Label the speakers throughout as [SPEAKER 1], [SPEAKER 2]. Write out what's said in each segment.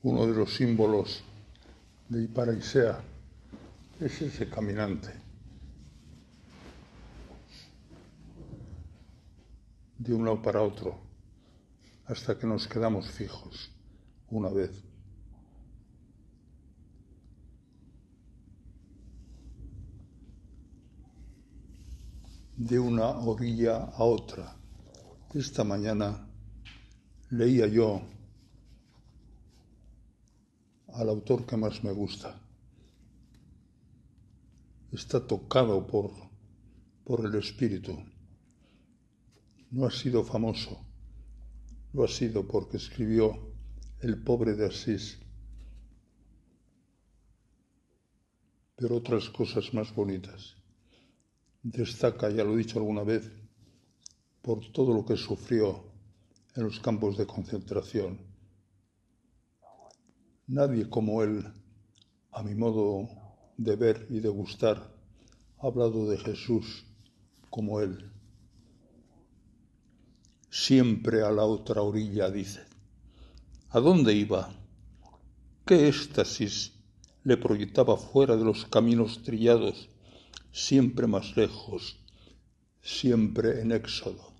[SPEAKER 1] uno de los símbolos de Hiparaisea es ese caminante. De un lado para otro, hasta que nos quedamos fijos una vez. De una orilla a otra. Esta mañana leía yo al autor que más me gusta. Está tocado por el espíritu. No ha sido famoso, lo ha sido porque escribió El pobre de Asís, pero otras cosas más bonitas. Destaca, ya lo he dicho alguna vez, por todo lo que sufrió en los campos de concentración. Nadie como él, a mi modo de ver y de gustar, ha hablado de Jesús como él. Siempre a la otra orilla, dice. ¿A dónde iba? ¿Qué éxtasis le proyectaba fuera de los caminos trillados, siempre más lejos, siempre en éxodo?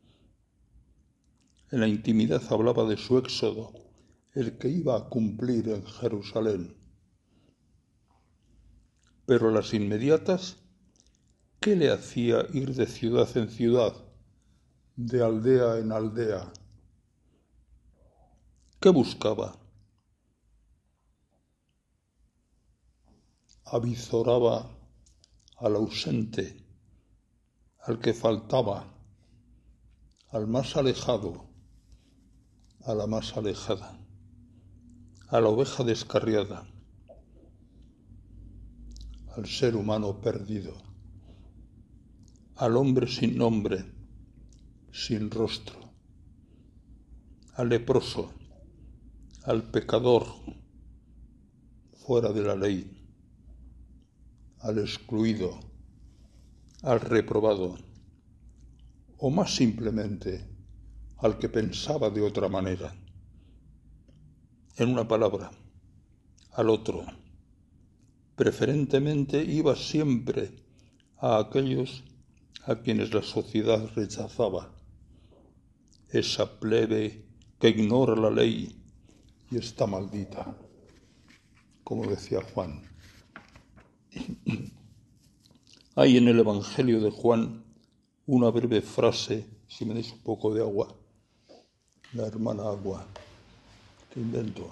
[SPEAKER 1] En la intimidad hablaba de su éxodo, el que iba a cumplir en Jerusalén. Pero las inmediatas, ¿qué le hacía ir de ciudad en ciudad, de aldea en aldea? ¿Qué buscaba? Avizoraba al ausente, al que faltaba, al más alejado, a la más alejada, a la oveja descarriada, al ser humano perdido, al hombre sin nombre, sin rostro, al leproso, al pecador fuera de la ley, al excluido, al reprobado, o más simplemente al que pensaba de otra manera. En una palabra, al otro. Preferentemente iba siempre a aquellos a quienes la sociedad rechazaba. Esa plebe que ignora la ley y está maldita, como decía Juan. Hay en el Evangelio de Juan una breve frase, si me dais un poco de agua, la hermana agua, que invento.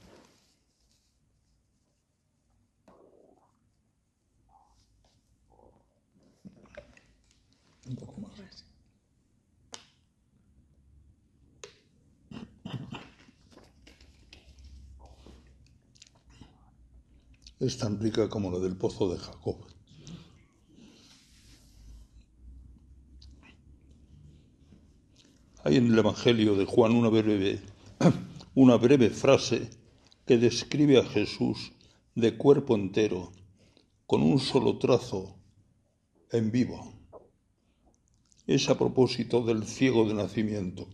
[SPEAKER 1] Un poco más. Es tan rica como la del pozo de Jacob. Hay en el Evangelio de Juan una breve frase que describe a Jesús de cuerpo entero, con un solo trazo, en vivo. Es a propósito del ciego de nacimiento.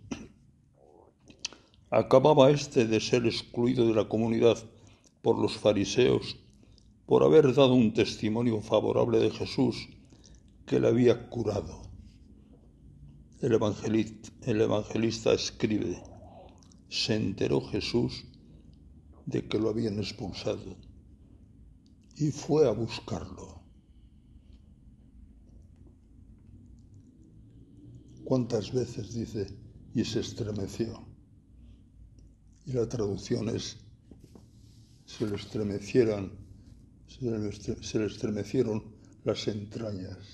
[SPEAKER 1] Acababa éste de ser excluido de la comunidad por los fariseos por haber dado un testimonio favorable de Jesús que le había curado. El evangelista escribe: se enteró Jesús de que lo habían expulsado y fue a buscarlo. ¿Cuántas veces dice y se estremeció? Y la traducción es: se le estremecieron las entrañas.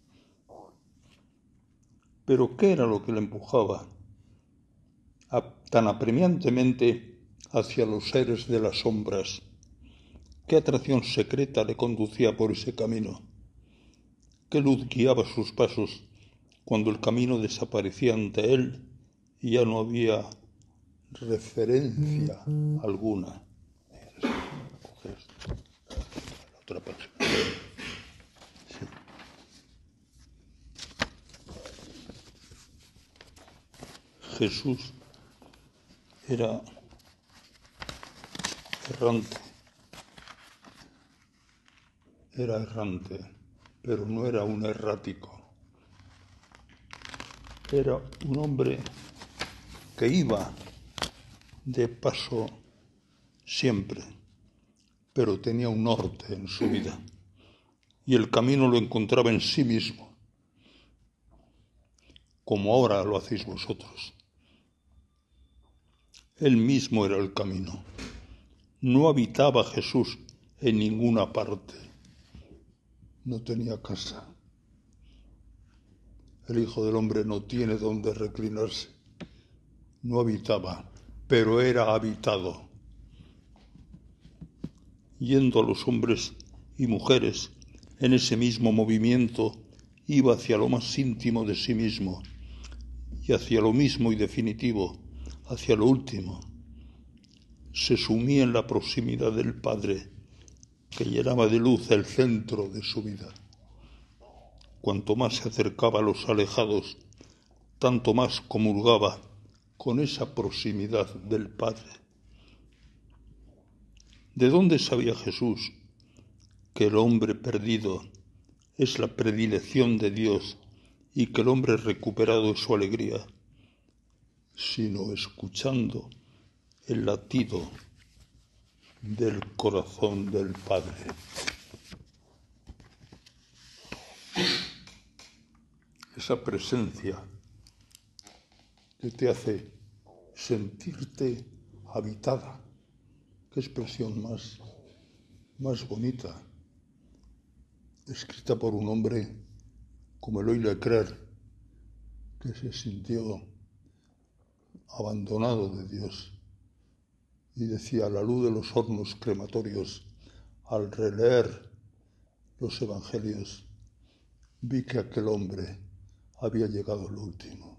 [SPEAKER 1] Pero ¿qué era lo que le empujaba tan apremiantemente hacia los seres de las sombras? ¿Qué atracción secreta le conducía por ese camino? ¿Qué luz guiaba sus pasos cuando el camino desaparecía ante él y ya no había referencia alguna? La otra página. Sí. Jesús era errante. Era errante, pero no era un errático. Era un hombre que iba de paso siempre, pero tenía un norte en su vida y el camino lo encontraba en sí mismo, como ahora lo hacéis vosotros. Él mismo era el camino. No habitaba Jesús en ninguna parte. No tenía casa. El Hijo del Hombre no tiene dónde reclinarse. No habitaba, pero era habitado. Yendo a los hombres y mujeres en ese mismo movimiento, iba hacia lo más íntimo de sí mismo y hacia lo mismo y definitivo, hacia lo último. Se sumía en la proximidad del Padre, que llenaba de luz el centro de su vida. Cuanto más se acercaba a los alejados, tanto más comulgaba con esa proximidad del Padre. ¿De dónde sabía Jesús que el hombre perdido es la predilección de Dios y que el hombre recuperado es su alegría? Sino escuchando el latido del corazón del Padre. Esa presencia que te hace sentirte habitada. Qué expresión más bonita, escrita por un hombre como Eloy Leclerc, que se sintió abandonado de Dios y decía: a la luz de los hornos crematorios, al releer los evangelios, vi que aquel hombre había llegado a lo último.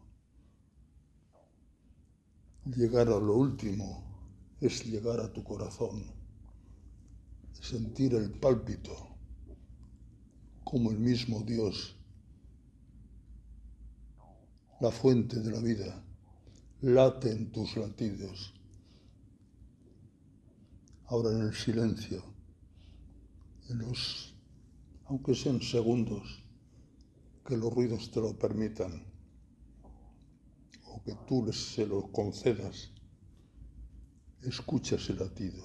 [SPEAKER 1] Llegar a lo último es llegar a tu corazón, sentir el pálpito, como el mismo Dios, la fuente de la vida, late en tus latidos. Ahora en el silencio, aunque sean segundos, que los ruidos te lo permitan, o que tú se lo concedas, escucha ese latido,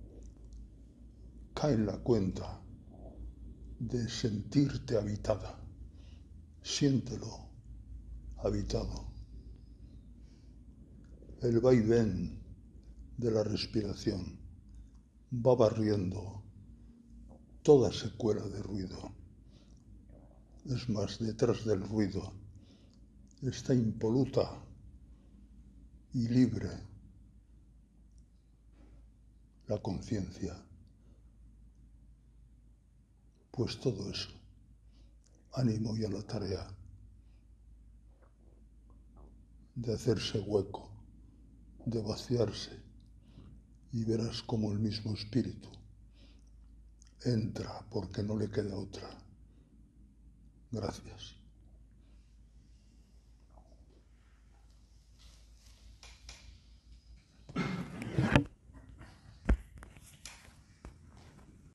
[SPEAKER 1] cae en la cuenta de sentirte habitada, siéntelo habitado. El vaivén de la respiración va barriendo toda secuela de ruido. Es más, detrás del ruido está impoluta y libre la conciencia. Pues todo eso, ánimo y a la tarea de hacerse hueco, de vaciarse, y verás como el mismo espíritu entra porque no le queda otra. Gracias.